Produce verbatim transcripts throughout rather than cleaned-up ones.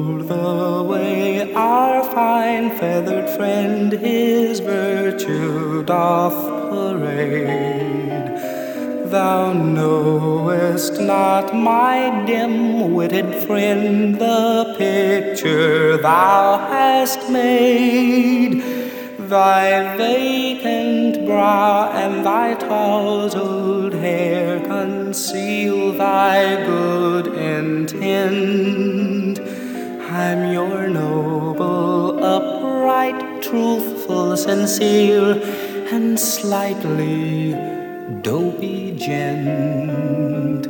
the way our fine feathered friend his virtue doth parade. Thou knowest not, my dim-witted friend, the picture thou hast made. Thy vacant brow and thy tousled hair conceal thy good intent. I'm your noble, upright, truthful, sincere, and slightly dopey gent.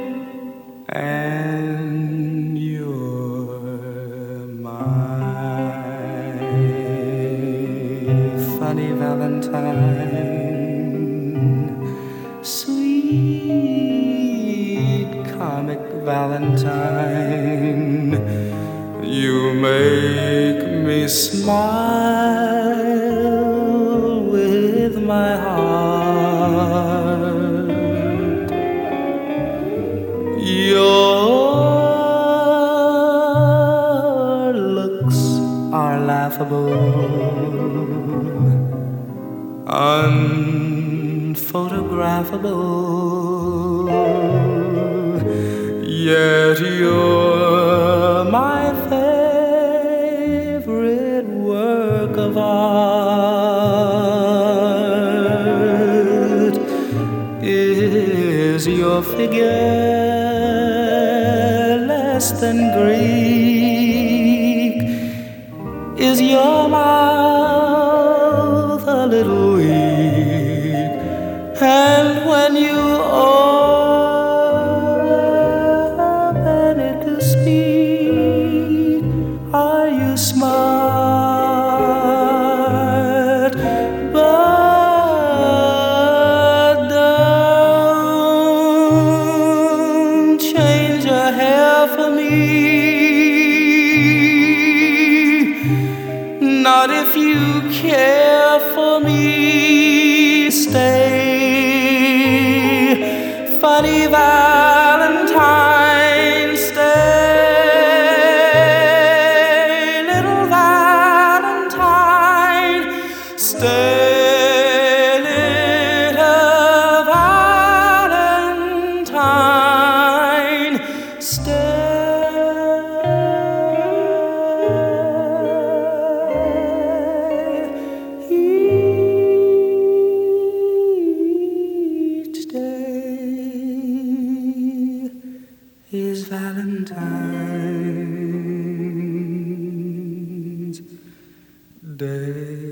And you're my funny Valentine, sweet comic Valentine. You make me smile with my heart. Your looks are laughable, unphotographable, yet you're my favorite work of art. Is your figure less than Greek? Is your mouth a little weak? And when you open it to speak, are you smart? But don't change your hair for me. Not if you care for me. Stay, funny Valentine, stay, little Valentine, stay, little Valentine, stay. Is Valentine's Day.